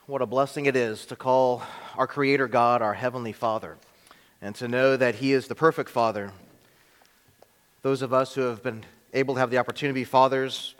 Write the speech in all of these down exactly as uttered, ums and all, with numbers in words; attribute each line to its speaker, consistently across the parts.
Speaker 1: What a blessing it is to call our Creator God our Heavenly Father, and to know that He is the perfect Father. Those of us who have been able to have the opportunity to be fathers,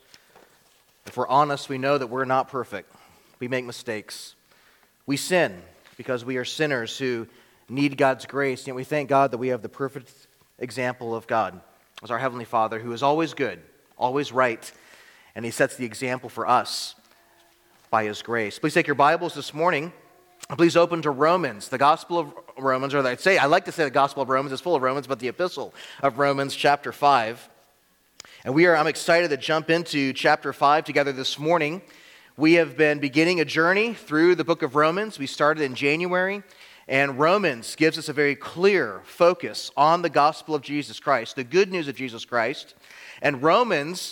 Speaker 1: if we're honest, we know that we're not perfect. We make mistakes. We sin because we are sinners who need God's grace, and we thank God that we have the perfect example of God as our Heavenly Father, who is always good, always right, and He sets the example for us by His grace. Please take your Bibles this morning. Please open to Romans, the Gospel of Romans, or I'd say, I like to say the Gospel of Romans is full of Romans, but the Epistle of Romans, chapter five. And we are, I'm excited to jump into chapter five together this morning. We have been beginning a journey through the book of Romans. We started in January, and Romans gives us a very clear focus on the gospel of Jesus Christ, the good news of Jesus Christ. And Romans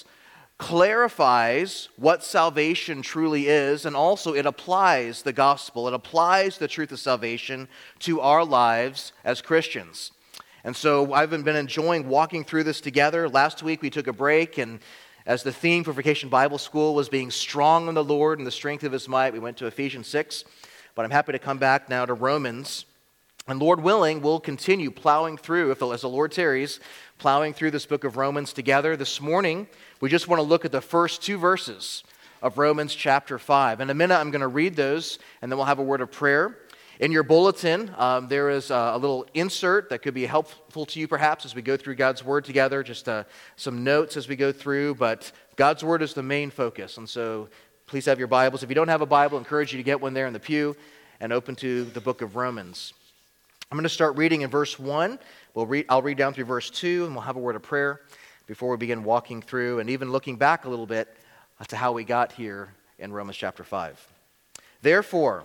Speaker 1: clarifies what salvation truly is, and also it applies the gospel, it applies the truth of salvation to our lives as Christians. And so I've been enjoying walking through this together. Last week we took a break, and as the theme for Vacation Bible School was being strong in the Lord and the strength of His might, we went to Ephesians six. But I'm happy to come back now to Romans. And Lord willing, we'll continue plowing through, if as the Lord tarries, plowing through this book of Romans together. This morning, we just want to look at the first two verses of Romans chapter five. In a minute, I'm going to read those, and then we'll have a word of prayer. In your bulletin, um, there is a, a little insert that could be helpful to you perhaps as we go through God's Word together, just uh, some notes as we go through, but God's Word is the main focus, and so please have your Bibles. If you don't have a Bible, I encourage you to get one there in the pew and open to the book of Romans. I'm going to start reading in verse one. We'll read, I'll read down through verse two, and we'll have a word of prayer before we begin walking through and even looking back a little bit to how we got here in Romans chapter five. Therefore,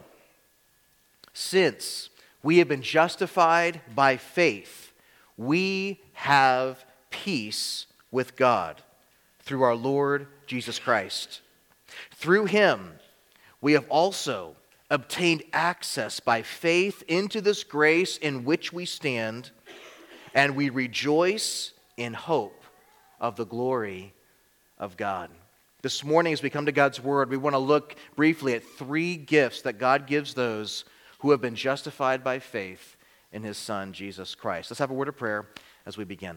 Speaker 1: since we have been justified by faith, we have peace with God through our Lord Jesus Christ. Through Him, we have also obtained access by faith into this grace in which we stand, and we rejoice in hope of the glory of God. This morning, as we come to God's Word, we want to look briefly at three gifts that God gives those who have been justified by faith in His Son, Jesus Christ. Let's have a word of prayer as we begin.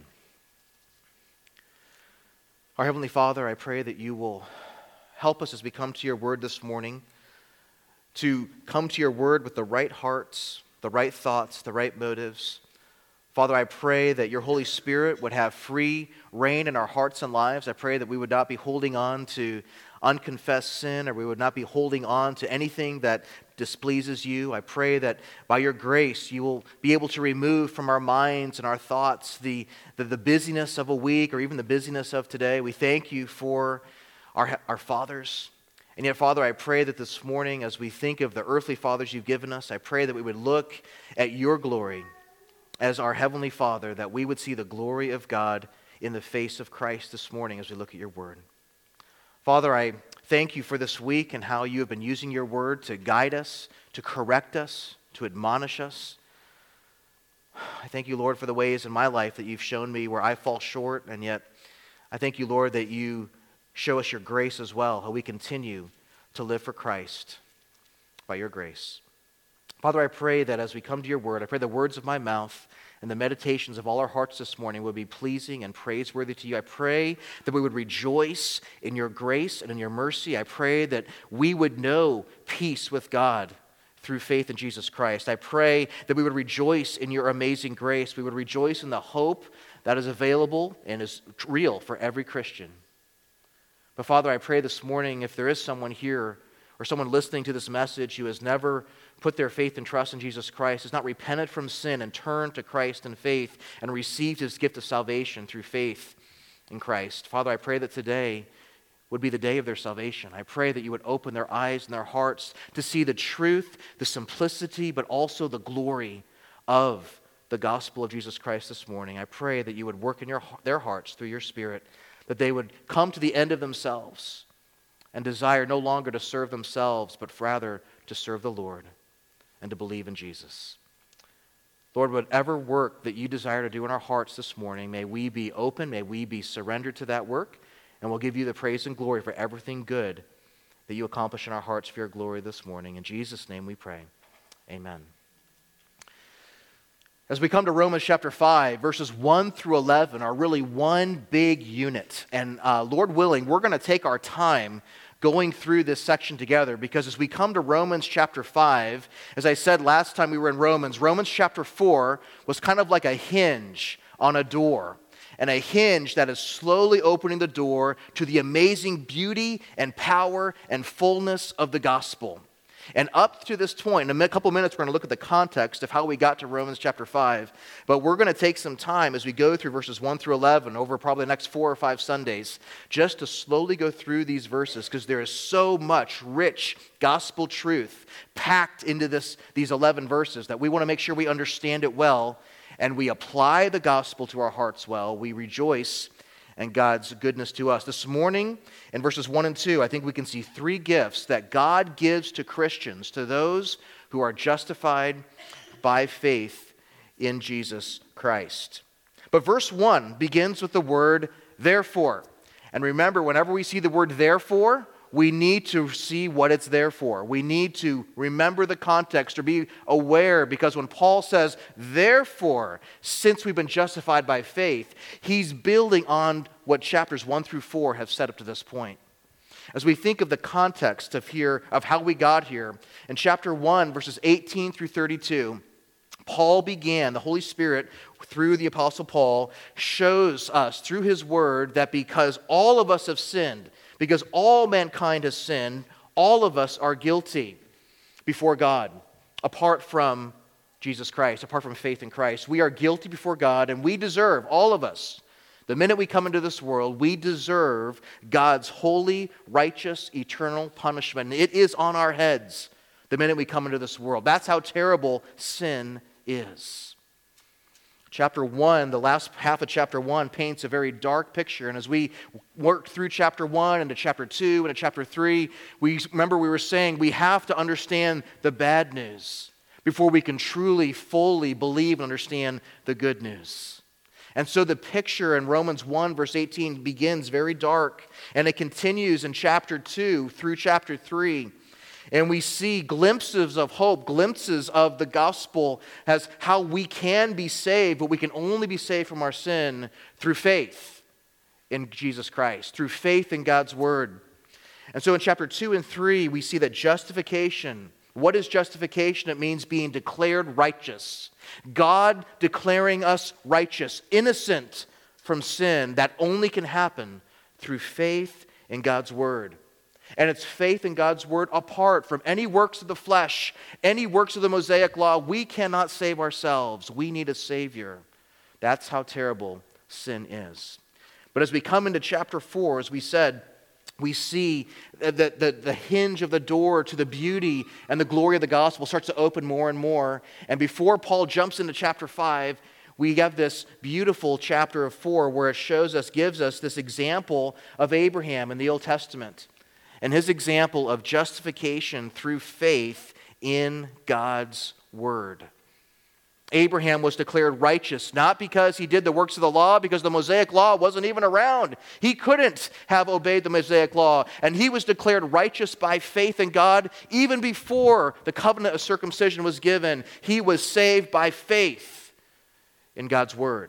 Speaker 1: Our Heavenly Father, I pray that You will help us as we come to Your Word this morning to come to Your Word with the right hearts, the right thoughts, the right motives. Father, I pray that Your Holy Spirit would have free reign in our hearts and lives. I pray that we would not be holding on to unconfessed sin, or we would not be holding on to anything that displeases You. I pray that by Your grace, You will be able to remove from our minds and our thoughts the, the, the busyness of a week or even the busyness of today. We thank You for our, our fathers. And yet, Father, I pray that this morning, as we think of the earthly fathers You've given us, I pray that we would look at Your glory as our Heavenly Father, that we would see the glory of God in the face of Christ this morning as we look at Your Word. Father, I thank You for this week and how You have been using Your Word to guide us, to correct us, to admonish us. I thank You, Lord, for the ways in my life that You've shown me where I fall short, and yet I thank You, Lord, that You show us Your grace as well, how we continue to live for Christ by Your grace. Father, I pray that as we come to Your Word, I pray the words of my mouth and the meditations of all our hearts this morning would be pleasing and praiseworthy to You. I pray that we would rejoice in Your grace and in Your mercy. I pray that we would know peace with God through faith in Jesus Christ. I pray that we would rejoice in Your amazing grace. We would rejoice in the hope that is available and is real for every Christian. But Father, I pray this morning, if there is someone here or someone listening to this message who has never put their faith and trust in Jesus Christ, has not repented from sin and turned to Christ in faith and received His gift of salvation through faith in Christ, Father, I pray that today would be the day of their salvation. I pray that You would open their eyes and their hearts to see the truth, the simplicity, but also the glory of the gospel of Jesus Christ this morning. I pray that You would work in your, their hearts through Your Spirit, that they would come to the end of themselves and desire no longer to serve themselves, but rather to serve the Lord and to believe in Jesus. Lord, whatever work that You desire to do in our hearts this morning, may we be open, may we be surrendered to that work, and we'll give You the praise and glory for everything good that you accomplish in our hearts for your glory this morning. In Jesus' name we pray. Amen. As we come to Romans chapter five, verses one through eleven are really one big unit. And uh, Lord willing, we're going to take our time going through this section together, because as we come to Romans chapter five, as I said last time we were in Romans, Romans chapter four was kind of like a hinge on a door, and a hinge that is slowly opening the door to the amazing beauty and power and fullness of the gospel. And up to this point, in a couple minutes, we're going to look at the context of how we got to Romans chapter five. But we're going to take some time as we go through verses one through eleven over probably the next four or five Sundays, just to slowly go through these verses, because there is so much rich gospel truth packed into this, these eleven verses that we want to make sure we understand it well, and we apply the gospel to our hearts well. We rejoice in God's goodness to us. This morning, in verses one and two, I think we can see three gifts that God gives to Christians, to those who are justified by faith in Jesus Christ. But verse one begins with the word therefore. And remember, whenever we see the word therefore, we need to see what it's there for. We need to remember the context or be aware, because when Paul says, therefore, since we've been justified by faith, he's building on what chapters one through four have set up to this point. As we think of the context of here, of how we got here, in chapter one, verses eighteen through thirty-two, Paul began, the Holy Spirit, through the Apostle Paul, shows us through his word that because all of us have sinned, because all mankind has sinned, all of us are guilty before God, apart from Jesus Christ, apart from faith in Christ. We are guilty before God, and we deserve, all of us, the minute we come into this world, we deserve God's holy, righteous, eternal punishment. And it is on our heads the minute we come into this world. That's how terrible sin is. Chapter one, the last half of chapter one, paints a very dark picture. And as we work through chapter one into chapter two into chapter three, we remember we were saying we have to understand the bad news before we can truly, fully believe and understand the good news. And so the picture in Romans one, verse eighteen begins very dark, and it continues in chapter two through chapter three. And we see glimpses of hope, glimpses of the gospel as how we can be saved, but we can only be saved from our sin through faith in Jesus Christ, through faith in God's word. And so in chapter two and three, we see that justification. What is justification? It means being declared righteous. God declaring us righteous, innocent from sin. That only can happen through faith in God's word. And it's faith in God's word apart from any works of the flesh, any works of the Mosaic law. We cannot save ourselves. We need a Savior. That's how terrible sin is. But as we come into chapter four, as we said, we see that the, the hinge of the door to the beauty and the glory of the gospel starts to open more and more. And before Paul jumps into chapter five, we have this beautiful chapter of four where it shows us, gives us this example of Abraham in the Old Testament, and his example of justification through faith in God's word. Abraham was declared righteous, not because he did the works of the law, because the Mosaic law wasn't even around. He couldn't have obeyed the Mosaic law, and he was declared righteous by faith in God even before the covenant of circumcision was given. He was saved by faith in God's word.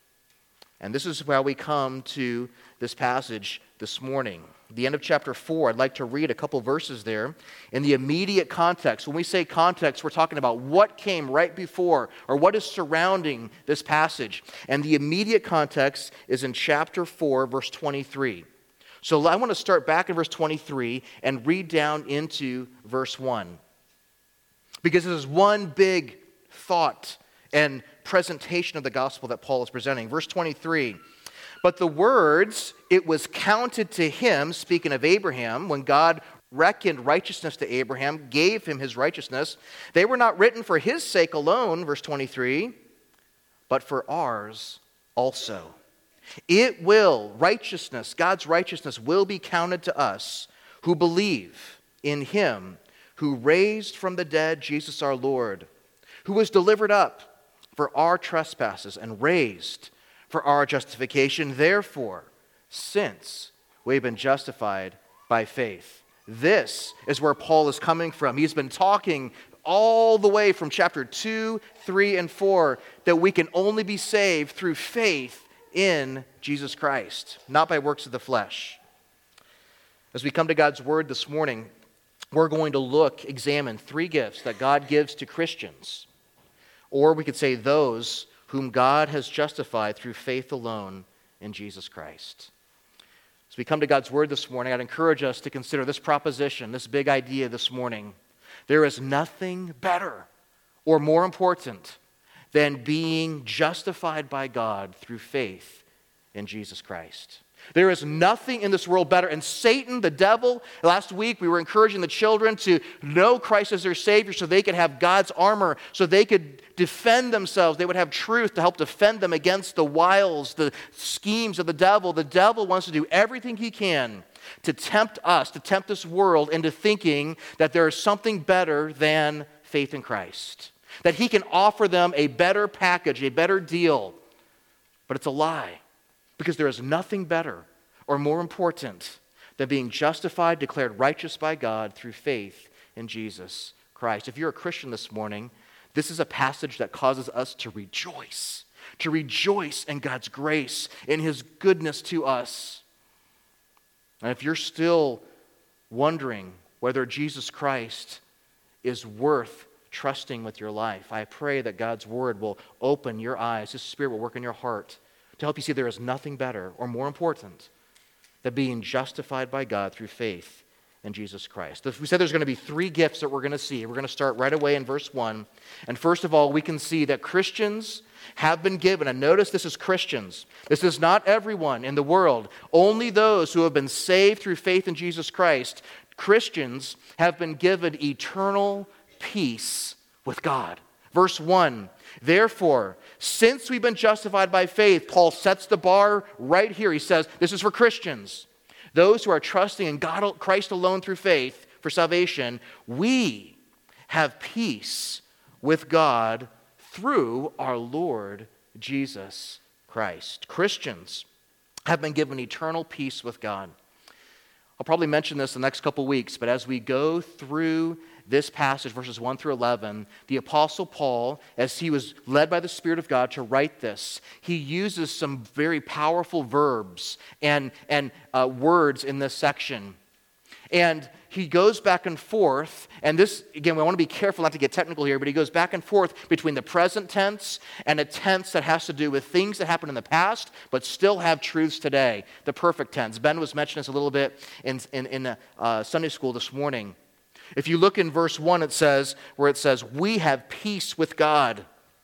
Speaker 1: And this is how we come to this passage this morning. The end of chapter four, I'd like to read a couple verses there. In the immediate context, when we say context, we're talking about what came right before or what is surrounding this passage. And the immediate context is in chapter four, verse twenty-three. So I want to start back in verse twenty-three and read down into verse one. Because this is one big thought and presentation of the gospel that Paul is presenting. Verse twenty-three. But the words, it was counted to him, speaking of Abraham, when God reckoned righteousness to Abraham, gave him his righteousness, they were not written for his sake alone, verse twenty-three, but for ours also. It will, righteousness, God's righteousness will be counted to us who believe in him who raised from the dead Jesus our Lord, who was delivered up for our trespasses and raised for our justification. Therefore, since we've been justified by faith, This is where Paul is coming from. He's been talking all the way from chapter two, three, and four that we can only be saved through faith in Jesus Christ, not by works of the flesh. As we come to God's word this morning, we're going to look, examine three gifts that God gives to Christians, or we could say those whom God has justified through faith alone in Jesus Christ. As we come to God's word this morning, I'd encourage us to consider this proposition, this big idea this morning. There is nothing better or more important than being justified by God through faith in Jesus Christ. There is nothing in this world better. And Satan, the devil, last week we were encouraging the children to know Christ as their Savior so they could have God's armor, so they could defend themselves. They would have truth to help defend them against the wiles, the schemes of the devil. The devil wants to do everything he can to tempt us, to tempt this world into thinking that there is something better than faith in Christ, that he can offer them a better package, a better deal. But it's a lie. Because there is nothing better or more important than being justified, declared righteous by God through faith in Jesus Christ. If you're a Christian this morning, this is a passage that causes us to rejoice, to rejoice in God's grace, in His goodness to us. And if you're still wondering whether Jesus Christ is worth trusting with your life, I pray that God's word will open your eyes, His Spirit will work in your heart, to help you see there is nothing better or more important than being justified by God through faith in Jesus Christ. We said there's going to be three gifts that we're going to see. We're going to start right away in verse one. And first of all, we can see that Christians have been given, and notice this is Christians. This is not everyone in the world. Only those who have been saved through faith in Jesus Christ. Christians have been given eternal peace with God. Verse one, therefore, since we've been justified by faith, Paul sets the bar right here. He says, this is for Christians. Those who are trusting in God, Christ alone through faith for salvation, we have peace with God through our Lord Jesus Christ. Christians have been given eternal peace with God. I'll probably mention this the next couple weeks, but as we go through this passage, verses one through eleven, the Apostle Paul, as he was led by the Spirit of God to write this, he uses some very powerful verbs and, and uh, words in this section. And he goes back and forth, and this, again, we want to be careful not to get technical here, but he goes back and forth between the present tense and a tense that has to do with things that happened in the past, but still have truths today, the perfect tense. Ben was mentioning this a little bit in, in, in uh, Sunday school this morning. If you look in verse one, it says, where it says, we have peace with God.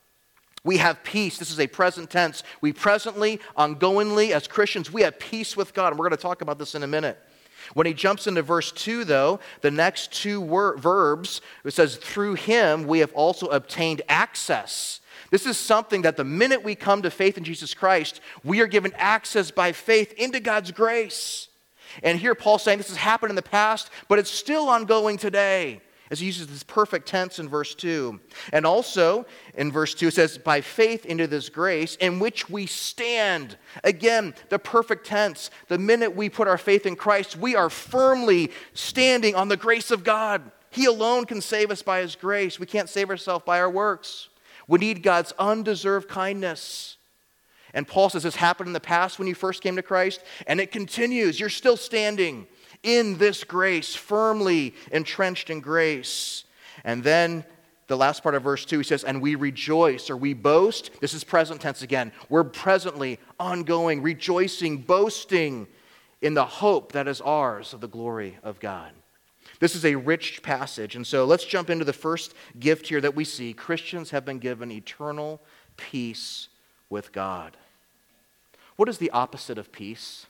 Speaker 1: We have peace. This is a present tense. We presently, ongoingly, as Christians, we have peace with God. And we're going to talk about this in a minute. When he jumps into verse two, though, the next two wor- verbs, it says, through him we have also obtained access. This is something that the minute we come to faith in Jesus Christ, we are given access by faith into God's grace. And here Paul's saying this has happened in the past, but it's still ongoing today, as he uses this perfect tense in verse two. And also, in verse two, it says, by faith into this grace in which we stand. Again, the perfect tense. The minute we put our faith in Christ, we are firmly standing on the grace of God. He alone can save us by His grace. We can't save ourselves by our works. We need God's undeserved kindness. And Paul says this happened in the past when you first came to Christ, and it continues. You're still standing in this grace, firmly entrenched in grace. And then the last part of verse two, he says, and we rejoice, or we boast. This is present tense again. We're presently, ongoing, rejoicing, boasting in the hope that is ours of the glory of God. This is a rich passage. And so let's jump into the first gift here that we see. Christians have been given eternal peace with God. What is the opposite of peace?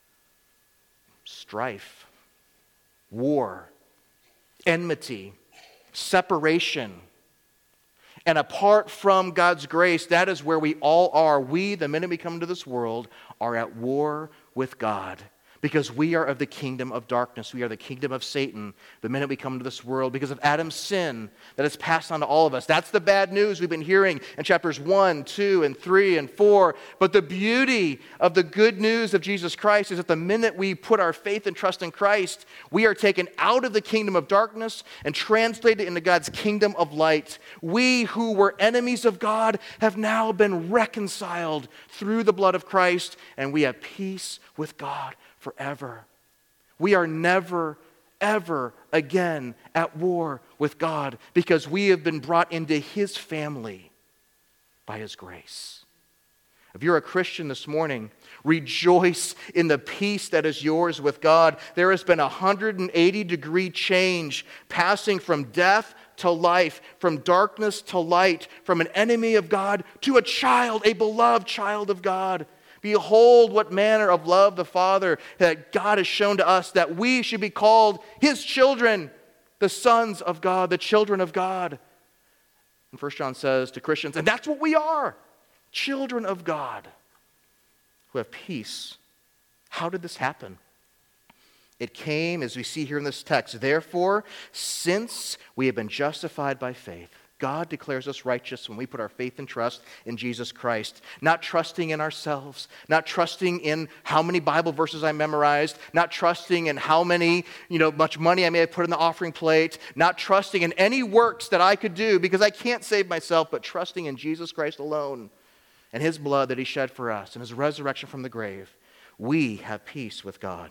Speaker 1: Strife, war, enmity, separation. And apart from God's grace, that is where we all are. We, the minute we come into this world, are at war with God because we are of the kingdom of darkness. We are the kingdom of Satan the minute we come into this world because of Adam's sin that has passed on to all of us. That's the bad news we've been hearing in chapters one, two, and three, and four. But the beauty of the good news of Jesus Christ is that the minute we put our faith and trust in Christ, we are taken out of the kingdom of darkness and translated into God's kingdom of light. We who were enemies of God have now been reconciled through the blood of Christ, and we have peace with God forever. We are never, ever again at war with God because we have been brought into His family by His grace. If you're a Christian this morning, rejoice in the peace that is yours with God. There has been a one hundred eighty degree change, passing from death to life, from darkness to light, from an enemy of God to a child, a beloved child of God. Behold what manner of love the Father that God has shown to us, that we should be called His children, the sons of God, the children of God. And First John says to Christians, and that's what we are, children of God who have peace. How did this happen? It came, as we see here in this text, therefore, since we have been justified by faith, God declares us righteous when we put our faith and trust in Jesus Christ. Not trusting in ourselves, not trusting in how many Bible verses I memorized, not trusting in how many, you know, much money I may have put in the offering plate, not trusting in any works that I could do because I can't save myself, but trusting in Jesus Christ alone and His blood that He shed for us and His resurrection from the grave. We have peace with God.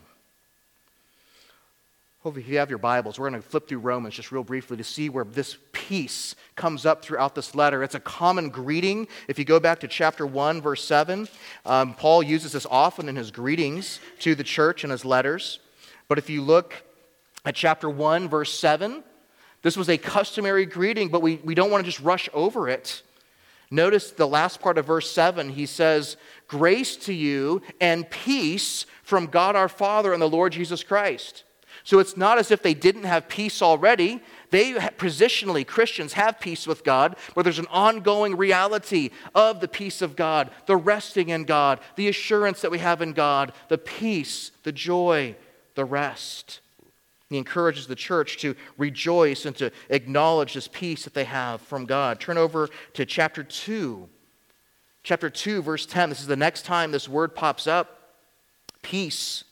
Speaker 1: Hopefully, if you have your Bibles, we're going to flip through Romans just real briefly to see where this peace comes up throughout this letter. It's a common greeting. If you go back to chapter one, verse seven, um, Paul uses this often in his greetings to the church in his letters. But if you look at chapter one, verse seven, this was a customary greeting, but we, we don't want to just rush over it. Notice the last part of verse seven, he says, grace to you and peace from God our Father and the Lord Jesus Christ. So it's not as if they didn't have peace already. They, positionally, Christians have peace with God, but there's an ongoing reality of the peace of God, the resting in God, the assurance that we have in God, the peace, the joy, the rest. He encourages the church to rejoice and to acknowledge this peace that they have from God. Turn over to chapter two. Chapter two, verse ten. This is the next time this word pops up. Peace.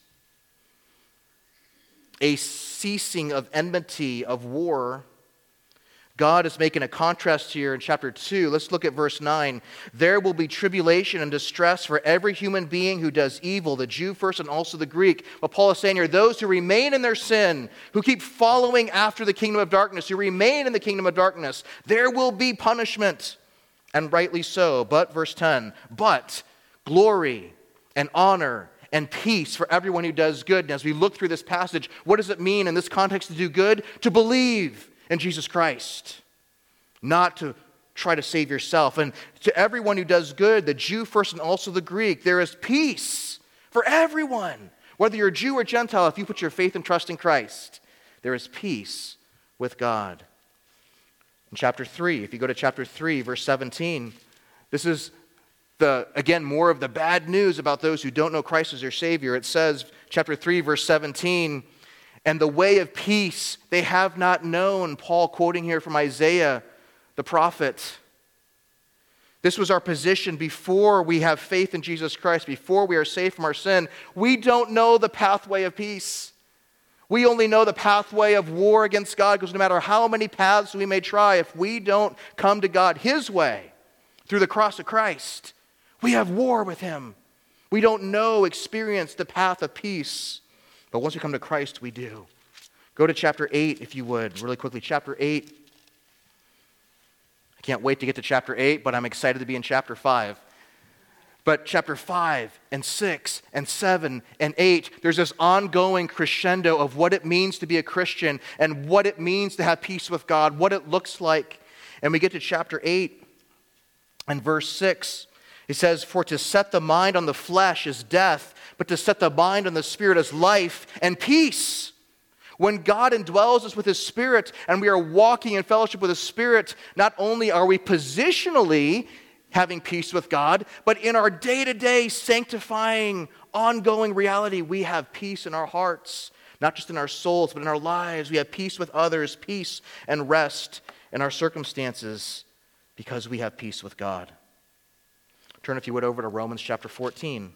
Speaker 1: A ceasing of enmity, of war. God is making a contrast here in chapter two. Let's look at verse nine. There will be tribulation and distress for every human being who does evil, the Jew first and also the Greek. What Paul is saying here, those who remain in their sin, who keep following after the kingdom of darkness, who remain in the kingdom of darkness, there will be punishment, and rightly so. But, verse ten, but glory and honor and peace for everyone who does good. And as we look through this passage, what does it mean in this context to do good? To believe in Jesus Christ, not to try to save yourself. And to everyone who does good, the Jew first and also the Greek, there is peace for everyone. Whether you're a Jew or Gentile, if you put your faith and trust in Christ, there is peace with God. In chapter three, if you go to chapter three, verse seventeen, this is The, again, more of the bad news about those who don't know Christ as their Savior. It says, chapter three, verse seventeen, and the way of peace they have not known. Paul quoting here from Isaiah, the prophet. This was our position before we have faith in Jesus Christ, before we are saved from our sin. We don't know the pathway of peace. We only know the pathway of war against God, because no matter how many paths we may try, if we don't come to God His way, through the cross of Christ, we have war with Him. We don't know, experience the path of peace. But once we come to Christ, we do. Go to chapter eight, if you would, really quickly. Chapter eight. I can't wait to get to chapter eight, but I'm excited to be in chapter five. But chapter five and six and seven and eight, there's this ongoing crescendo of what it means to be a Christian and what it means to have peace with God, what it looks like. And we get to chapter eight and verse six. He says, for to set the mind on the flesh is death, but to set the mind on the Spirit is life and peace. When God indwells us with His Spirit and we are walking in fellowship with His Spirit, not only are we positionally having peace with God, but in our day-to-day sanctifying, ongoing reality. We have peace in our hearts, not just in our souls, but in our lives. We have peace with others, peace and rest in our circumstances because we have peace with God. Turn, if you would, over to Romans chapter fourteen.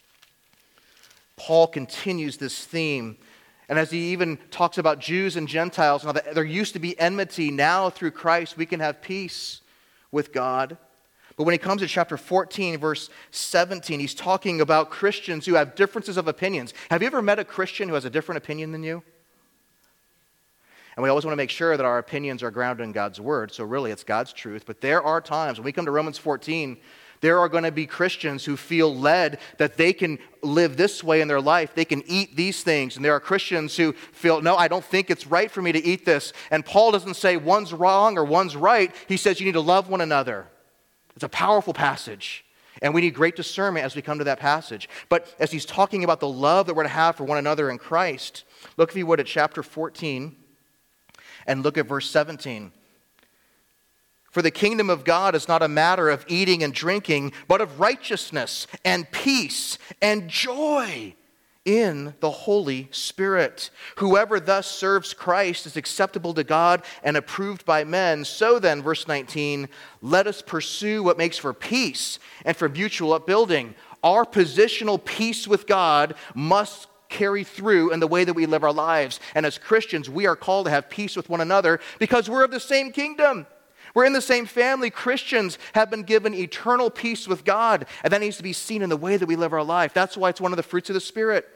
Speaker 1: Paul continues this theme, and as he even talks about Jews and Gentiles, now that there used to be enmity, now through Christ we can have peace with God. But when he comes to chapter fourteen, verse seventeen, he's talking about Christians who have differences of opinions. Have you ever met a Christian who has a different opinion than you? And we always want to make sure that our opinions are grounded in God's word, so really it's God's truth. But there are times, when we come to Romans fourteen, there are going to be Christians who feel led that they can live this way in their life. They can eat these things. And there are Christians who feel, no, I don't think it's right for me to eat this. And Paul doesn't say one's wrong or one's right. He says you need to love one another. It's a powerful passage. And we need great discernment as we come to that passage. But as he's talking about the love that we're to have for one another in Christ, look, if you would, at chapter fourteen and look at verse seventeen. For the kingdom of God is not a matter of eating and drinking, but of righteousness and peace and joy in the Holy Spirit. Whoever thus serves Christ is acceptable to God and approved by men. So then, verse nineteen, let us pursue what makes for peace and for mutual upbuilding. Our positional peace with God must carry through in the way that we live our lives. And as Christians, we are called to have peace with one another because we're of the same kingdom. We're in the same family. Christians have been given eternal peace with God, and that needs to be seen in the way that we live our life. That's why it's one of the fruits of the Spirit.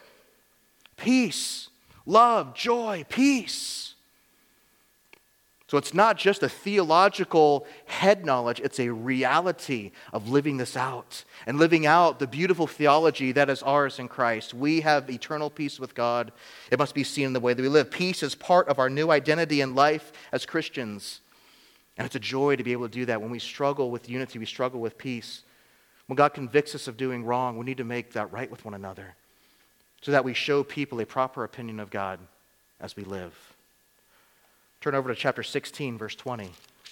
Speaker 1: Peace, love, joy, peace. So it's not just a theological head knowledge, it's a reality of living this out and living out the beautiful theology that is ours in Christ. We have eternal peace with God. It must be seen in the way that we live. Peace is part of our new identity in life as Christians. And it's a joy to be able to do that. When we struggle with unity, we struggle with peace. When God convicts us of doing wrong, we need to make that right with one another so that we show people a proper opinion of God as we live. Turn over to chapter sixteen, verse twenty.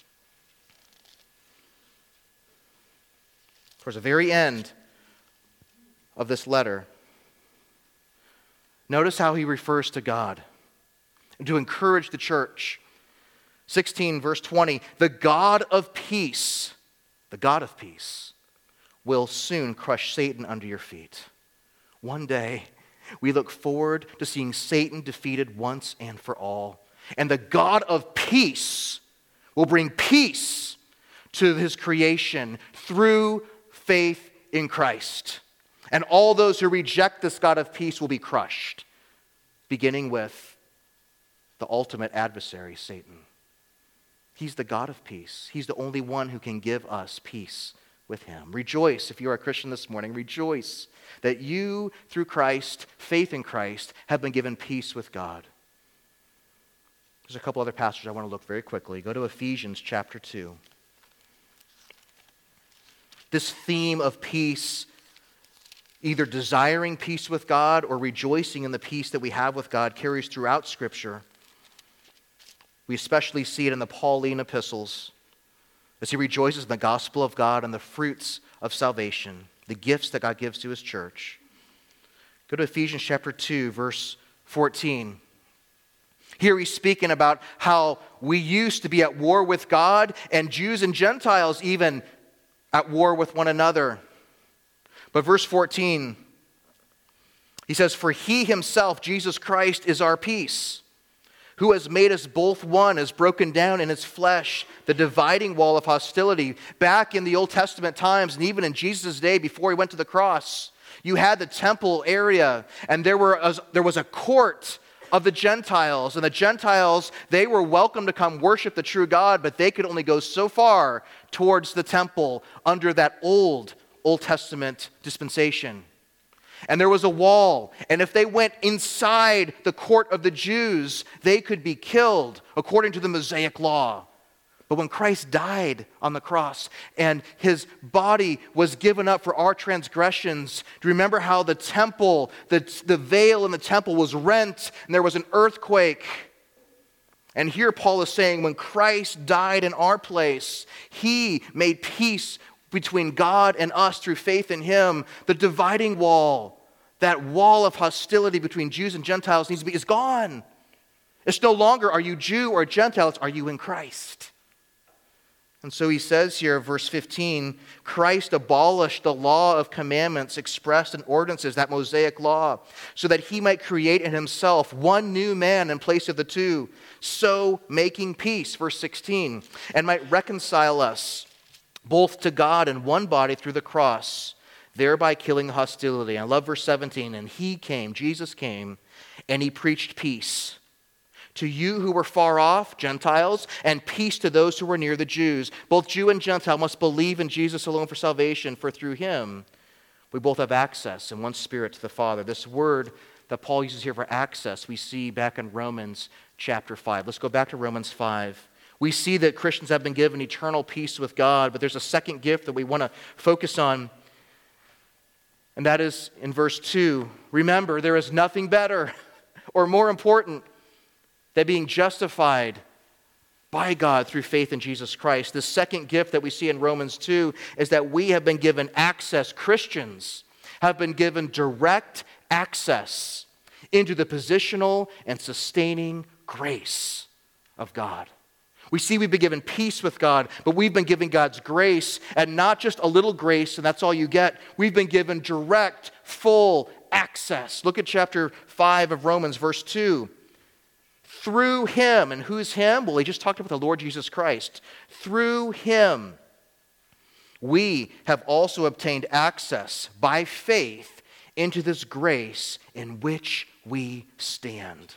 Speaker 1: Towards the very end of this letter, notice how he refers to God and to encourage the church. sixteen, verse twenty, the God of peace, the God of peace, will soon crush Satan under your feet. One day, we look forward to seeing Satan defeated once and for all. And the God of peace will bring peace to his creation through faith in Christ. And all those who reject this God of peace will be crushed, beginning with the ultimate adversary, Satan. He's the God of peace. He's the only one who can give us peace with him. Rejoice, if you are a Christian this morning, rejoice that you, through Christ, faith in Christ, have been given peace with God. There's a couple other passages I want to look very quickly. Go to Ephesians chapter two. This theme of peace, either desiring peace with God or rejoicing in the peace that we have with God, carries throughout Scripture. We especially see it in the Pauline epistles as he rejoices in the gospel of God and the fruits of salvation, the gifts that God gives to his church. Go to Ephesians chapter two, verse fourteen. Here he's speaking about how we used to be at war with God, and Jews and Gentiles even at war with one another. But verse fourteen, he says, for he himself, Jesus Christ, is our peace, who has made us both one, has broken down in his flesh the dividing wall of hostility. Back in the Old Testament times, and even in Jesus' day before he went to the cross, you had the temple area, and there were there was a court of the Gentiles. And the Gentiles, they were welcome to come worship the true God, but they could only go so far towards the temple under that old Old Testament dispensation. And there was a wall, and if they went inside the court of the Jews, they could be killed according to the Mosaic law. But when Christ died on the cross and his body was given up for our transgressions, do you remember how the temple, the, the veil in the temple was rent and there was an earthquake? And here Paul is saying when Christ died in our place, he made peace between God and us through faith in him. The dividing wall That wall of hostility between Jews and Gentiles needs to be, is gone. It's no longer, are you Jew or Gentile? It's, are you in Christ? And so he says here, verse fifteen, Christ abolished the law of commandments expressed in ordinances, that Mosaic law, so that he might create in himself one new man in place of the two, so making peace, verse sixteen, and might reconcile us both to God in one body through the cross, thereby killing hostility. I love verse seventeen, and he came, Jesus came, and he preached peace to you who were far off, Gentiles, and peace to those who were near, the Jews. Both Jew and Gentile must believe in Jesus alone for salvation, for through him we both have access in one spirit to the Father. This word that Paul uses here for access, we see back in Romans chapter five. Let's go back to Romans five. We see that Christians have been given eternal peace with God, but there's a second gift that we want to focus on, and that is in verse two. Remember, there is nothing better or more important than being justified by God through faith in Jesus Christ. The second gift that we see in Romans two is that we have been given access, Christians have been given direct access into the positional and sustaining grace of God. We see we've been given peace with God, but we've been given God's grace, and not just a little grace, and that's all you get. We've been given direct, full access. Look at chapter five of Romans, verse two. Through him, and who's him? Well, he just talked about the Lord Jesus Christ. Through him, we have also obtained access by faith into this grace in which we stand.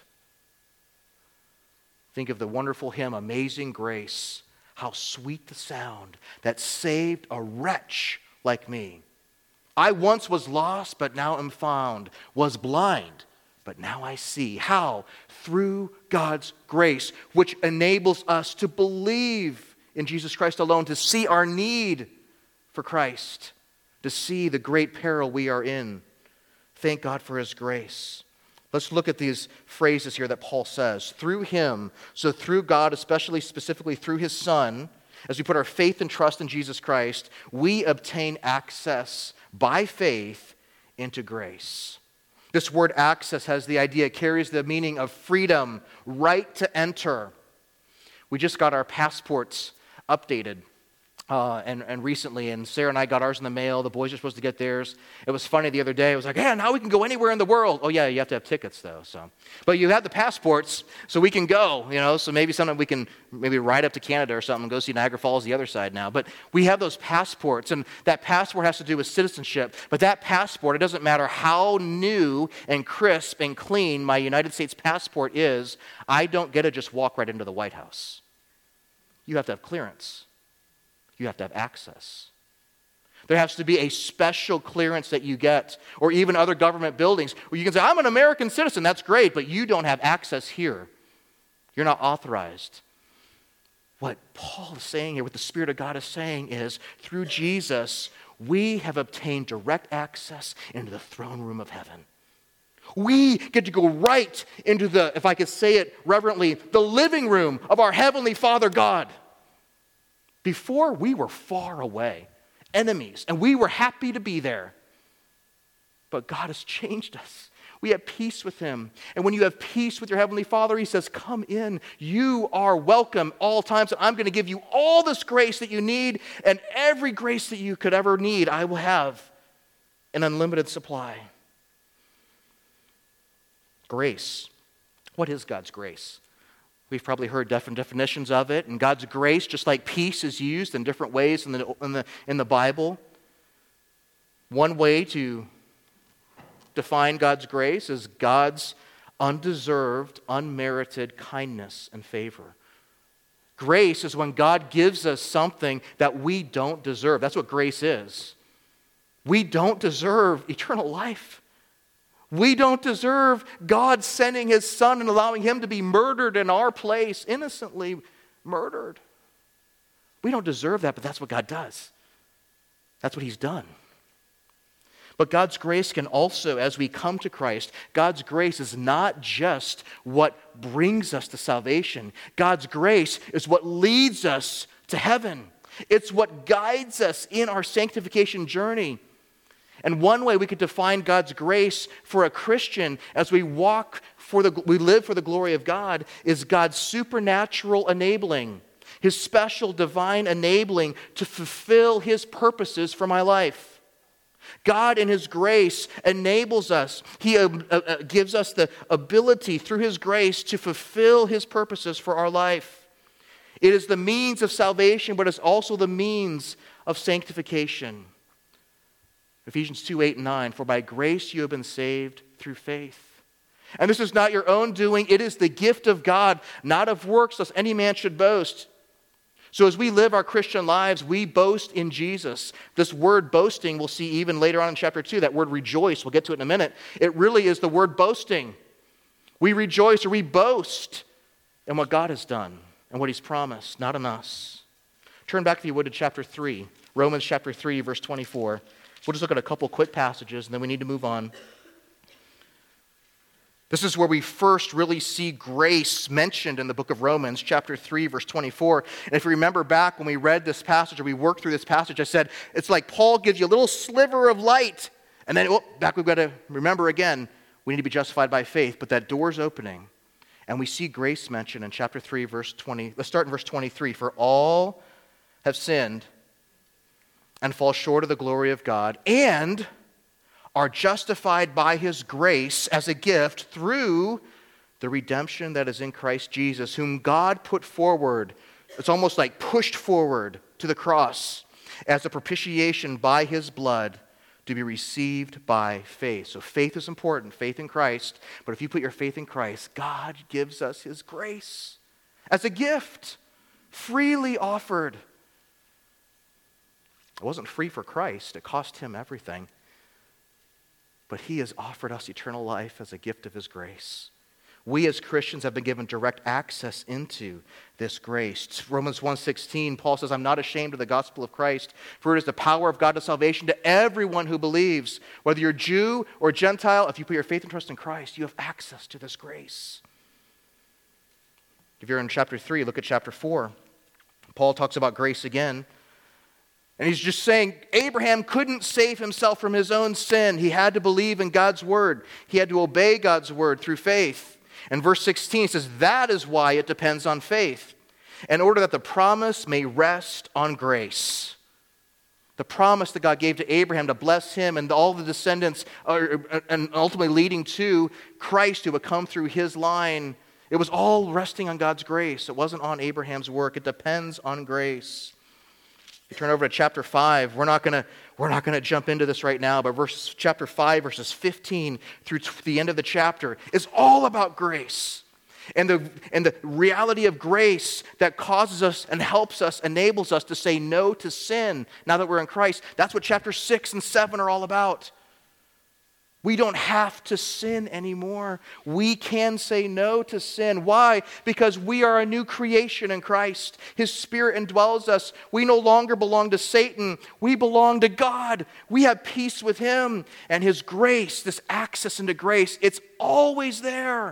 Speaker 1: Think of the wonderful hymn, Amazing Grace. How sweet the sound that saved a wretch like me. I once was lost, but now am found. Was blind, but now I see. How? Through God's grace, which enables us to believe in Jesus Christ alone, to see our need for Christ, to see the great peril we are in. Thank God for his grace. Let's look at these phrases here that Paul says. Through him, so through God, especially specifically through his Son, as we put our faith and trust in Jesus Christ, we obtain access by faith into grace. This word access has the idea, it carries the meaning of freedom, right to enter. We just got our passports updated uh, and, and recently, and Sarah and I got ours in the mail. The boys are supposed to get theirs. It was funny the other day. I was like, yeah, now we can go anywhere in the world. Oh yeah, you have to have tickets though. So, but you have the passports, so we can go. You know, so maybe sometime we can maybe ride up to Canada or something and go see Niagara Falls the other side now. But we have those passports, and that passport has to do with citizenship. But that passport, it doesn't matter how new and crisp and clean my United States passport is, I don't get to just walk right into the White House. You have to have clearance. You have to have access. There has to be a special clearance that you get, or even other government buildings where you can say, I'm an American citizen, that's great, but you don't have access here. You're not authorized. What Paul is saying here, what the Spirit of God is saying is, through Jesus, we have obtained direct access into the throne room of heaven. We get to go right into the, if I could say it reverently, the living room of our Heavenly Father God. Before, we were far away, enemies, and we were happy to be there. But God has changed us. We have peace with him. And when you have peace with your Heavenly Father, he says, come in. You are welcome all times. I'm going to give you all this grace that you need, and every grace that you could ever need, I will have an unlimited supply. Grace. What is God's grace? We've probably heard different definitions of it. And God's grace, just like peace, is used in different ways in the, in the, in the Bible. One way to define God's grace is God's undeserved, unmerited kindness and favor. Grace is when God gives us something that we don't deserve. That's what grace is. We don't deserve eternal life. We don't deserve God sending his Son and allowing him to be murdered in our place, innocently murdered. We don't deserve that, but that's what God does. That's what he's done. But God's grace can also, as we come to Christ, God's grace is not just what brings us to salvation. God's grace is what leads us to heaven. It's what guides us in our sanctification journey. And one way we could define God's grace for a Christian as we walk for the, we live for the glory of God is God's supernatural enabling, His special divine enabling to fulfill His purposes for my life. God in His grace enables us. He uh, uh, gives us the ability through His grace to fulfill His purposes for our life. It is the means of salvation, but it's also the means of sanctification. Ephesians two, eight, and nine, for by grace you have been saved through faith. And this is not your own doing, it is the gift of God, not of works, lest any man should boast. So as we live our Christian lives, we boast in Jesus. This word boasting, we'll see even later on in chapter two, that word rejoice, we'll get to it in a minute. It really is the word boasting. We rejoice or we boast in what God has done and what He's promised, not in us. Turn back, if you would, to chapter three, Romans chapter three, verse twenty-four. We'll just look at a couple quick passages, and then we need to move on. This is where we first really see grace mentioned in the book of Romans, chapter three, verse twenty-four. And if you remember back when we read this passage, or we worked through this passage, I said, it's like Paul gives you a little sliver of light. And then, oh, back we've got to remember again, we need to be justified by faith. But that door's opening. And we see grace mentioned in chapter three, verse twenty. Let's start in verse twenty-three. For all have sinned and fall short of the glory of God, and are justified by His grace as a gift through the redemption that is in Christ Jesus, whom God put forward. It's almost like pushed forward to the cross as a propitiation by His blood to be received by faith. So faith is important, faith in Christ. But if you put your faith in Christ, God gives us His grace as a gift, freely offered. It wasn't free for Christ. It cost Him everything. But He has offered us eternal life as a gift of His grace. We as Christians have been given direct access into this grace. Romans one sixteen, Paul says, I'm not ashamed of the gospel of Christ, for it is the power of God to salvation to everyone who believes. Whether you're Jew or Gentile, if you put your faith and trust in Christ, you have access to this grace. If you're in chapter three, look at chapter four. Paul talks about grace again. And he's just saying Abraham couldn't save himself from his own sin. He had to believe in God's word. He had to obey God's word through faith. And verse sixteen says, that is why it depends on faith, in order that the promise may rest on grace. The promise that God gave to Abraham to bless him and all the descendants, and ultimately leading to Christ who would come through his line. It was all resting on God's grace. It wasn't on Abraham's work. It depends on grace. You turn over to chapter five. We're not going to we're not going to jump into this right now, but verse chapter five, verses fifteen through the end of the chapter is all about grace. And the and the reality of grace that causes us and helps us, enables us to say no to sin now that we're in Christ. That's what chapter six and seven are all about. We don't have to sin anymore. We can say no to sin. Why? Because we are a new creation in Christ. His Spirit indwells us. We no longer belong to Satan. We belong to God. We have peace with Him. And His grace, this access into grace, it's always there.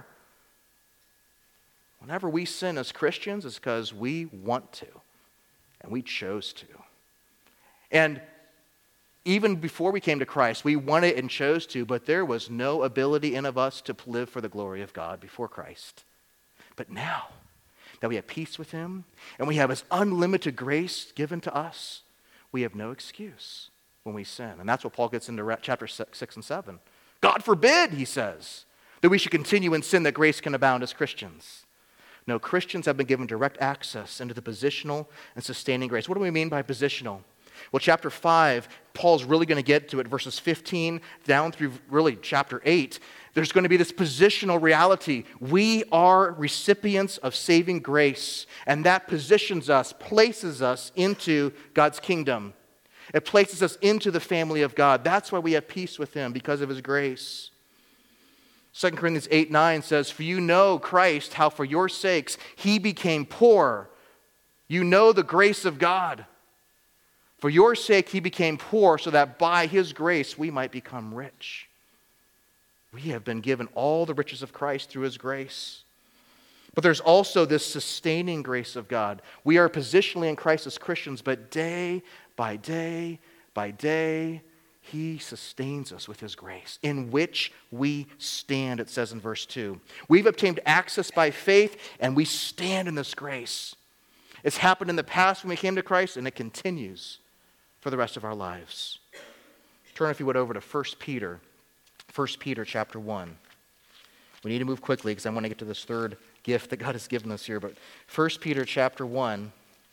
Speaker 1: Whenever we sin as Christians, it's because we want to. And we chose to. And even before we came to Christ, we wanted and chose to, but there was no ability in of us to live for the glory of God before Christ. But now that we have peace with Him and we have His unlimited grace given to us, we have no excuse when we sin. And that's what Paul gets into chapter six and seven. God forbid, he says, that we should continue in sin that grace can abound as Christians. No, Christians have been given direct access into the positional and sustaining grace. What do we mean by positional? Well, chapter five, Paul's really going to get to it, verses fifteen down through really chapter eight. There's going to be this positional reality. We are recipients of saving grace, and that positions us, places us into God's kingdom. It places us into the family of God. That's why we have peace with Him, because of His grace. Second Corinthians eight nine says, for you know Christ, how for your sakes He became poor. You know the grace of God. For your sake He became poor, so that by His grace we might become rich. We have been given all the riches of Christ through His grace. But there's also this sustaining grace of God. We are positionally in Christ as Christians, but day by day by day, He sustains us with his grace, in which we stand, it says in verse two. We've obtained access by faith, and we stand in this grace. It's happened in the past when we came to Christ, and it continues for the rest of our lives. Turn, if you would, over to First Peter. First Peter chapter one. We need to move quickly because I want to get to this third gift that God has given us here. But First Peter chapter one.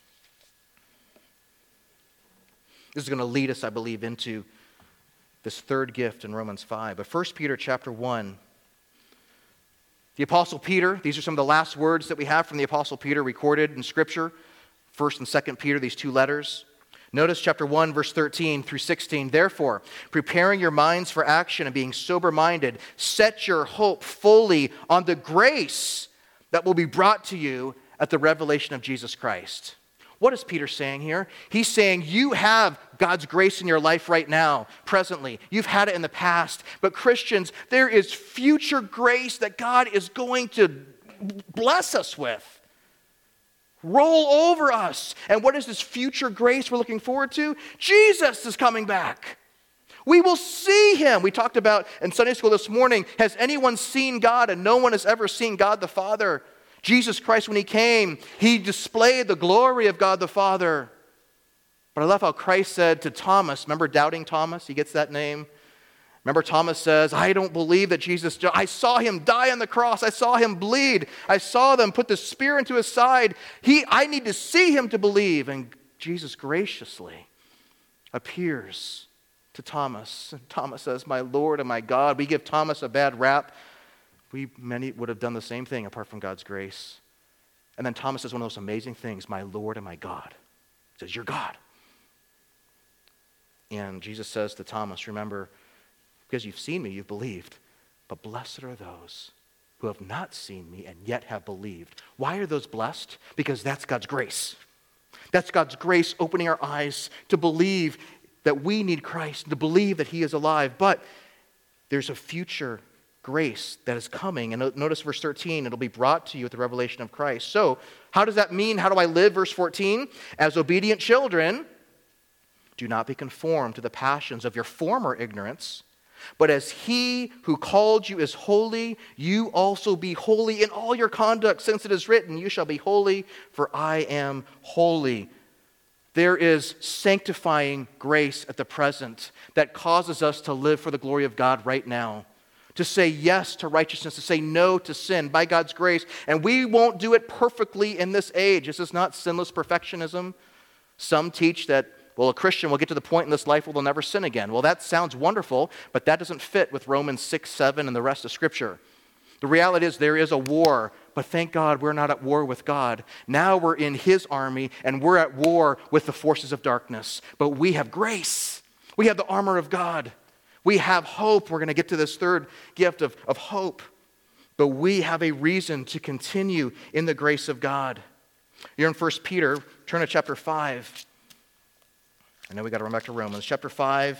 Speaker 1: This is going to lead us, I believe, into this third gift in Romans five. But First Peter chapter one. The Apostle Peter, these are some of the last words that we have from the Apostle Peter recorded in Scripture. First and Second Peter, these two letters. Notice chapter one, verse thirteen through sixteen. Therefore, preparing your minds for action and being sober-minded, set your hope fully on the grace that will be brought to you at the revelation of Jesus Christ. What is Peter saying here? He's saying you have God's grace in your life right now, presently. You've had it in the past. But Christians, there is future grace that God is going to bless us with. Roll over us. And what is this future grace we're looking forward to? Jesus is coming back. We will see him. We talked about in Sunday school this morning, has anyone seen God? And no one has ever seen God the Father. Jesus Christ, when he came, he displayed the glory of God the Father. But I love how Christ said to Thomas, remember doubting Thomas? He gets that name. Remember Thomas says, I don't believe that Jesus, I saw him die on the cross. I saw him bleed. I saw them put the spear into his side. He, I need to see him to believe. And Jesus graciously appears to Thomas. And Thomas says, my Lord and my God. We give Thomas a bad rap. We, many would have done the same thing apart from God's grace. And then Thomas says one of those amazing things, my Lord and my God. He says, you're God. And Jesus says to Thomas, remember, because you've seen me, you've believed. But blessed are those who have not seen me and yet have believed. Why are those blessed? Because that's God's grace. That's God's grace opening our eyes to believe that we need Christ, to believe that he is alive. But there's a future grace that is coming. And notice verse thirteen, it'll be brought to you at the revelation of Christ. So how does that mean? How do I live? Verse fourteen, as obedient children, do not be conformed to the passions of your former ignorance, but as he who called you is holy, you also be holy in all your conduct, since it is written, you shall be holy, for I am holy. There is sanctifying grace at the present that causes us to live for the glory of God right now, to say yes to righteousness, to say no to sin by God's grace. And we won't do it perfectly in this age. This is not sinless perfectionism. Some teach that, well, a Christian will get to the point in this life where they'll never sin again. Well, that sounds wonderful, but that doesn't fit with Romans six, seven, and the rest of Scripture. The reality is there is a war, but thank God we're not at war with God. Now we're in his army, and we're at war with the forces of darkness. But we have grace. We have the armor of God. We have hope. We're going to get to this third gift of, of hope. But we have a reason to continue in the grace of God. You're in First Peter. Turn to chapter five. I know we got to run back to Romans. Chapter five,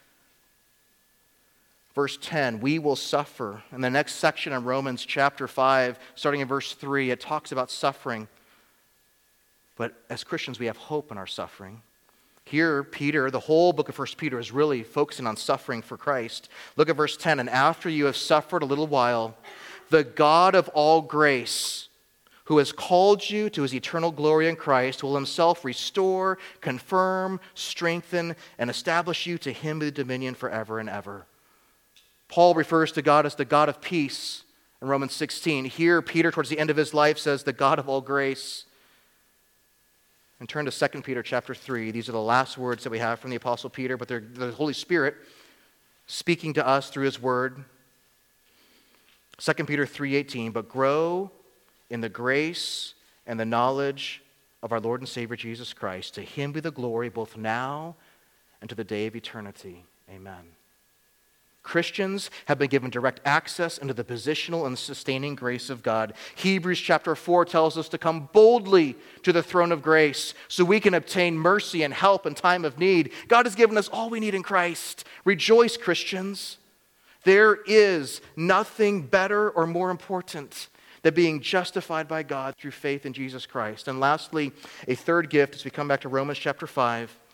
Speaker 1: verse ten. We will suffer. In the next section in Romans chapter five, starting in verse three, it talks about suffering. But as Christians, we have hope in our suffering. Here, Peter, the whole book of First Peter is really focusing on suffering for Christ. Look at verse ten. And after you have suffered a little while, the God of all grace, who has called you to his eternal glory in Christ, will himself restore, confirm, strengthen, and establish you. To him be the dominion forever and ever. Paul refers to God as the God of peace in Romans sixteen. Here, Peter, towards the end of his life, says the God of all grace. And turn to Second Peter chapter three. These are the last words that we have from the Apostle Peter, but they're the Holy Spirit speaking to us through his word. Second Peter three eighteen, but grow in the grace and the knowledge of our Lord and Savior Jesus Christ. To him be the glory both now and to the day of eternity. Amen. Christians have been given direct access into the positional and sustaining grace of God. Hebrews chapter four tells us to come boldly to the throne of grace so we can obtain mercy and help in time of need. God has given us all we need in Christ. Rejoice, Christians. There is nothing better or more important than being justified by God through faith in Jesus Christ. And lastly, a third gift as we come back to Romans chapter five.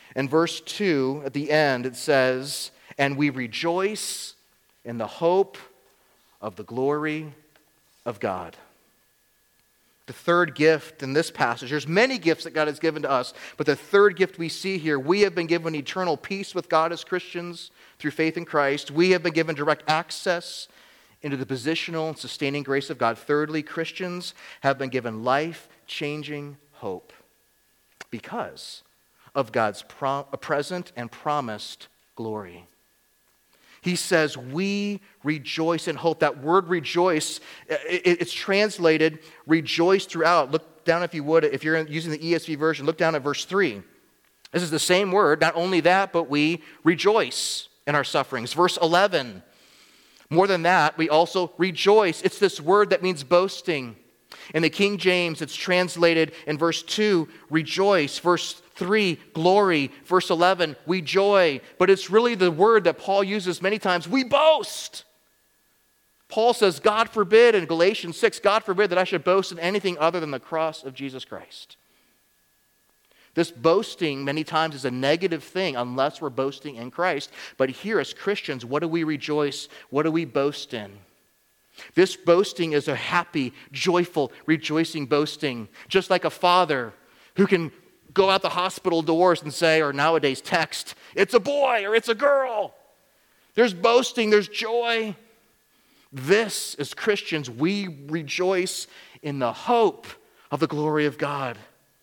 Speaker 1: In verse two, at the end, it says, "And we rejoice in the hope of the glory of God." The third gift in this passage, there's many gifts that God has given to us, but the third gift we see here, we have been given eternal peace with God as Christians through faith in Christ. We have been given direct access into the positional and sustaining grace of God. Thirdly, Christians have been given life-changing hope because of God's pro- present and promised glory. He says, we rejoice in hope. That word rejoice, it's translated rejoice throughout. Look down if you would, if you're using the E S V version, look down at verse three. This is the same word. Not only that, but we rejoice in our sufferings. Verse eleven, more than that, we also rejoice. It's this word that means boasting. In the King James, it's translated in verse two, rejoice. Verse three, glory. Verse eleven, we joy. But it's really the word that Paul uses many times, we boast. Paul says, God forbid in Galatians six, God forbid that I should boast in anything other than the cross of Jesus Christ. This boasting many times is a negative thing unless we're boasting in Christ. But here as Christians, what do we rejoice? What do we boast in? This boasting is a happy, joyful, rejoicing boasting. Just like a father who can go out the hospital doors and say, or nowadays text, it's a boy or it's a girl. There's boasting, there's joy. This, as Christians, we rejoice in the hope of the glory of God.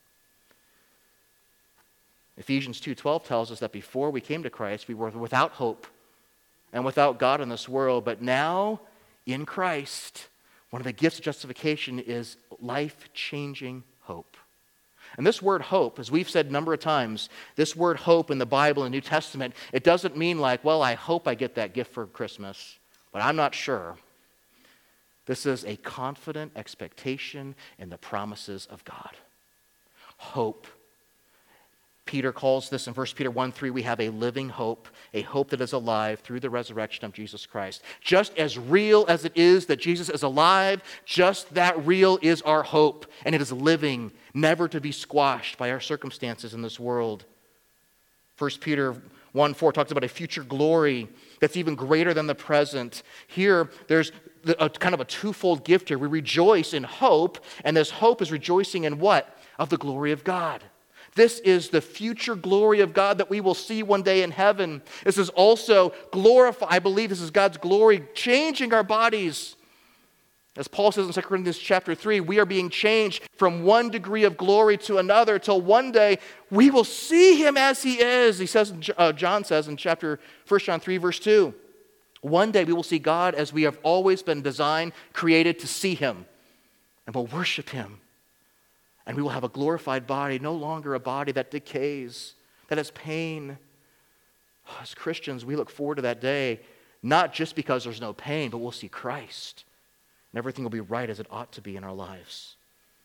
Speaker 1: Ephesians two twelve tells us that before we came to Christ, we were without hope and without God in this world. But now, in Christ, one of the gifts of justification is life-changing hope. And this word hope, as we've said a number of times, this word hope in the Bible and New Testament, it doesn't mean like, well, I hope I get that gift for Christmas, but I'm not sure. This is a confident expectation in the promises of God. Hope. Peter calls this in First Peter one three, we have a living hope, a hope that is alive through the resurrection of Jesus Christ. Just as real as it is that Jesus is alive, just that real is our hope. And it is living, never to be squashed by our circumstances in this world. First Peter one four talks about a future glory that's even greater than the present. Here, there's a kind of a twofold gift here. We rejoice in hope, and this hope is rejoicing in what? Of the glory of God. This is the future glory of God that we will see one day in heaven. This is also glorify. I believe this is God's glory changing our bodies. As Paul says in Second Corinthians chapter three, we are being changed from one degree of glory to another till one day we will see him as he is. He says, uh, John says in chapter First John three, verse two, one day we will see God as we have always been designed, created to see him, and we'll worship him. And we will have a glorified body, no longer a body that decays, that has pain. As Christians, we look forward to that day, not just because there's no pain, but we'll see Christ. And everything will be right as it ought to be in our lives.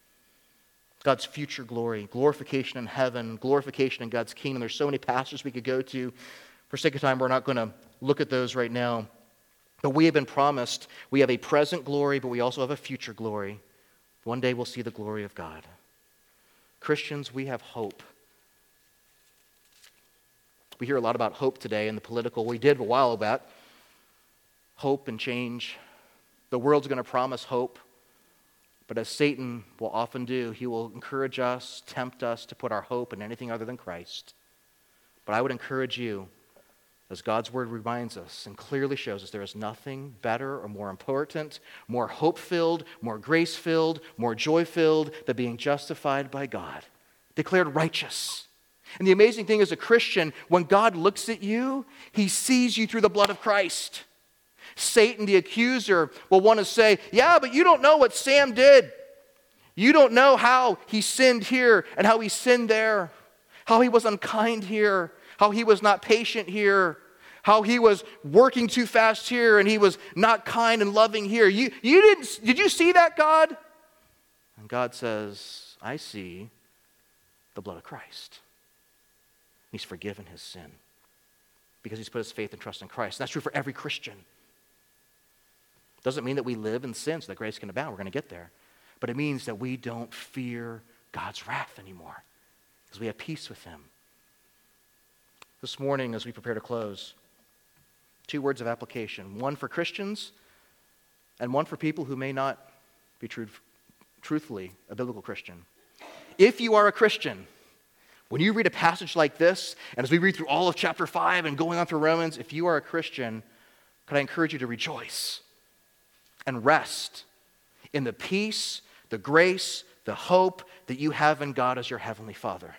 Speaker 1: God's future glory, glorification in heaven, glorification in God's kingdom. There's so many passages we could go to. For sake of time, we're not going to look at those right now. But we have been promised, we have a present glory, but we also have a future glory. One day we'll see the glory of God. Christians, we have hope. We hear a lot about hope today in the political. We did a while back. Hope and change. The world's going to promise hope. But as Satan will often do, he will encourage us, tempt us to put our hope in anything other than Christ. But I would encourage you, as God's word reminds us and clearly shows us, there is nothing better or more important, more hope-filled, more grace-filled, more joy-filled than being justified by God, declared righteous. And the amazing thing as a Christian, when God looks at you, he sees you through the blood of Christ. Satan, the accuser, will want to say, yeah, but you don't know what Sam did. You don't know how he sinned here and how he sinned there, how he was unkind here, how he was not patient here, how he was working too fast here and he was not kind and loving here. You, you didn't, did you see that, God? And God says, I see the blood of Christ. He's forgiven his sin because he's put his faith and trust in Christ. And that's true for every Christian. Doesn't mean that we live in sin so that grace can abound. We're going to get there. But it means that we don't fear God's wrath anymore because we have peace with him. this morning as we prepare to close. Two words of application, one for Christians and one for people who may not be truth, truthfully a biblical Christian. If you are a Christian, when you read a passage like this, and as we read through all of chapter five and going on through Romans, if you are a Christian, could I encourage you to rejoice and rest in the peace, the grace, the hope that you have in God as your Heavenly Father.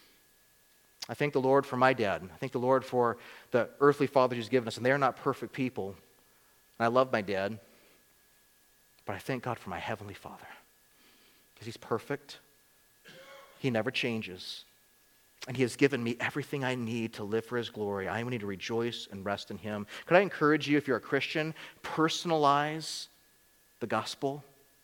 Speaker 1: I thank the Lord for my dad. I thank the Lord for the earthly father He's given us, and they are not perfect people. And I love my dad, but I thank God for my Heavenly Father because He's perfect. He never changes. And He has given me everything I need to live for His glory. I need to rejoice and rest in Him. Could I encourage you, if you're a Christian, personalize the gospel?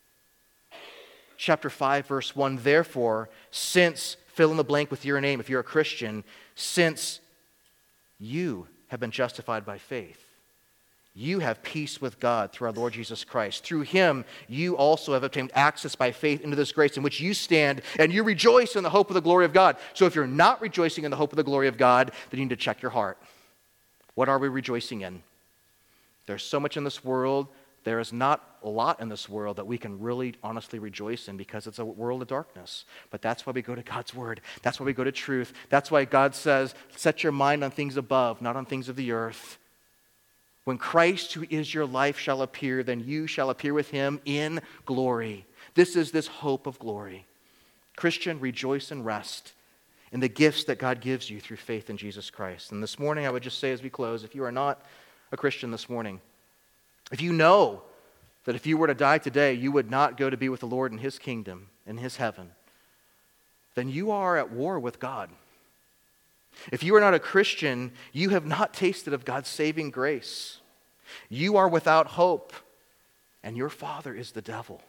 Speaker 1: Chapter five, verse one, therefore, since, fill in the blank with your name if you're a Christian, since you have been justified by faith, you have peace with God through our Lord Jesus Christ. Through Him, you also have obtained access by faith into this grace in which you stand, and you rejoice in the hope of the glory of God. So if you're not rejoicing in the hope of the glory of God, then you need to check your heart. What are we rejoicing in? There's so much in this world. There is not a lot in this world that we can really honestly rejoice in because it's a world of darkness. But that's why we go to God's Word. That's why we go to truth. That's why God says, set your mind on things above, not on things of the earth. When Christ, who is your life, shall appear, then you shall appear with Him in glory. This is this hope of glory. Christian, rejoice and rest in the gifts that God gives you through faith in Jesus Christ. And this morning, I would just say as we close, if you are not a Christian this morning, if you know that if you were to die today, you would not go to be with the Lord in His kingdom, in His heaven, then you are at war with God. If you are not a Christian, you have not tasted of God's saving grace. You are without hope, and your father is the devil.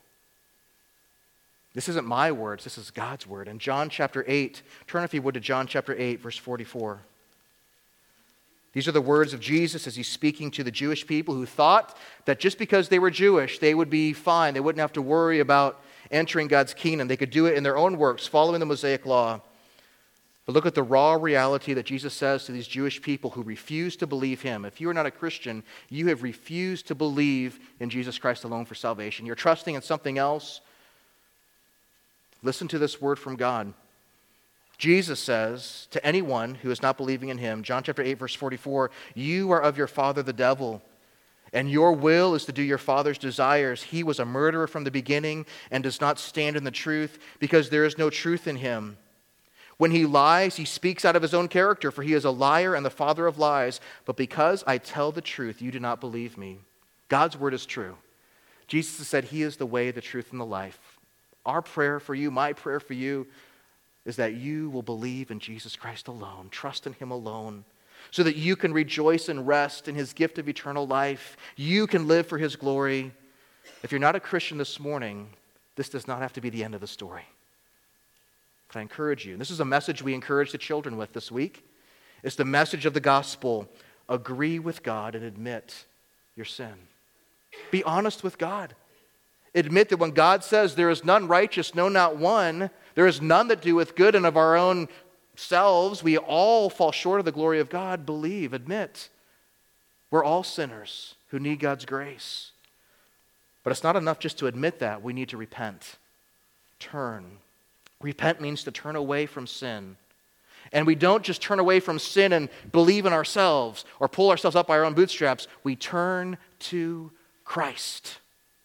Speaker 1: This isn't my words, this is God's word. In John chapter eight, turn if you would to John chapter eight, verse forty-four. These are the words of Jesus as He's speaking to the Jewish people who thought that just because they were Jewish, they would be fine. They wouldn't have to worry about entering God's kingdom. They could do it in their own works, following the Mosaic law. But look at the raw reality that Jesus says to these Jewish people who refuse to believe Him. If you are not a Christian, you have refused to believe in Jesus Christ alone for salvation. You're trusting in something else. Listen to this word from God. Jesus says to anyone who is not believing in Him, John chapter eight, verse forty-four, you are of your father the devil, and your will is to do your father's desires. He was a murderer from the beginning and does not stand in the truth because there is no truth in him. When he lies, he speaks out of his own character, for he is a liar and the father of lies. But because I tell the truth, you do not believe me. God's word is true. Jesus has said He is the way, the truth, and the life. Our prayer for you, my prayer for you, is that you will believe in Jesus Christ alone, trust in Him alone, so that you can rejoice and rest in His gift of eternal life. You can live for His glory. If you're not a Christian this morning, this does not have to be the end of the story. But I encourage you, and this is a message we encourage the children with this week. It's the message of the gospel. Agree with God and admit your sin. Be honest with God. Admit that when God says there is none righteous, no, not one, there is none that doeth good, and of our own selves we all fall short of the glory of God. Believe, admit. We're all sinners who need God's grace. But it's not enough just to admit that. We need to repent. Turn. Repent means to turn away from sin. And we don't just turn away from sin and believe in ourselves or pull ourselves up by our own bootstraps. We turn to Christ.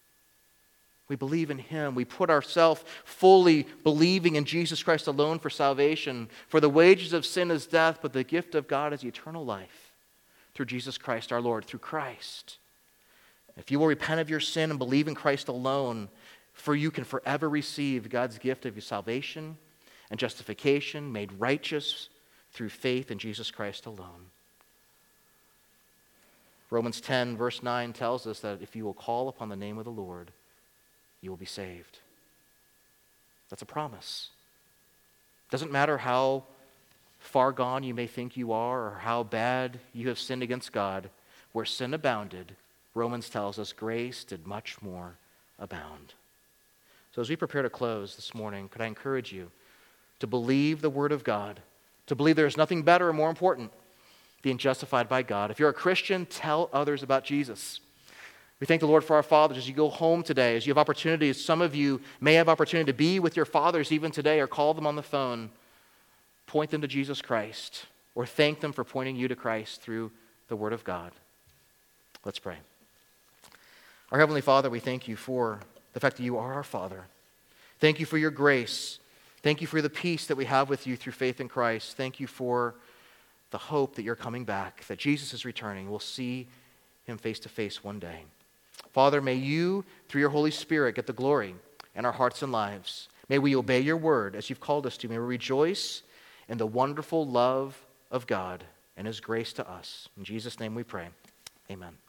Speaker 1: We believe in Him. We put ourselves fully believing in Jesus Christ alone for salvation. For the wages of sin is death, but the gift of God is eternal life through Jesus Christ our Lord, through Christ. If you will repent of your sin and believe in Christ alone, for you can forever receive God's gift of your salvation and justification, made righteous through faith in Jesus Christ alone. Romans ten, verse nine tells us that if you will call upon the name of the Lord, you will be saved. That's a promise. Doesn't matter how far gone you may think you are or how bad you have sinned against God. Where sin abounded, Romans tells us grace did much more abound. So as we prepare to close this morning, could I encourage you to believe the Word of God, to believe there is nothing better or more important, being justified by God. If you're a Christian, tell others about Jesus. We thank the Lord for our fathers as you go home today, as you have opportunities. Some of you may have opportunity to be with your fathers even today or call them on the phone. Point them to Jesus Christ or thank them for pointing you to Christ through the Word of God. Let's pray. Our Heavenly Father, we thank you for the fact that you are our Father. Thank you for your grace. Thank you for the peace that we have with you through faith in Christ. Thank you for the hope that you're coming back, that Jesus is returning. We'll see him face to face one day. Father, may you, through your Holy Spirit, get the glory in our hearts and lives. May we obey your word as you've called us to. May we rejoice in the wonderful love of God and his grace to us. In Jesus' name we pray. Amen.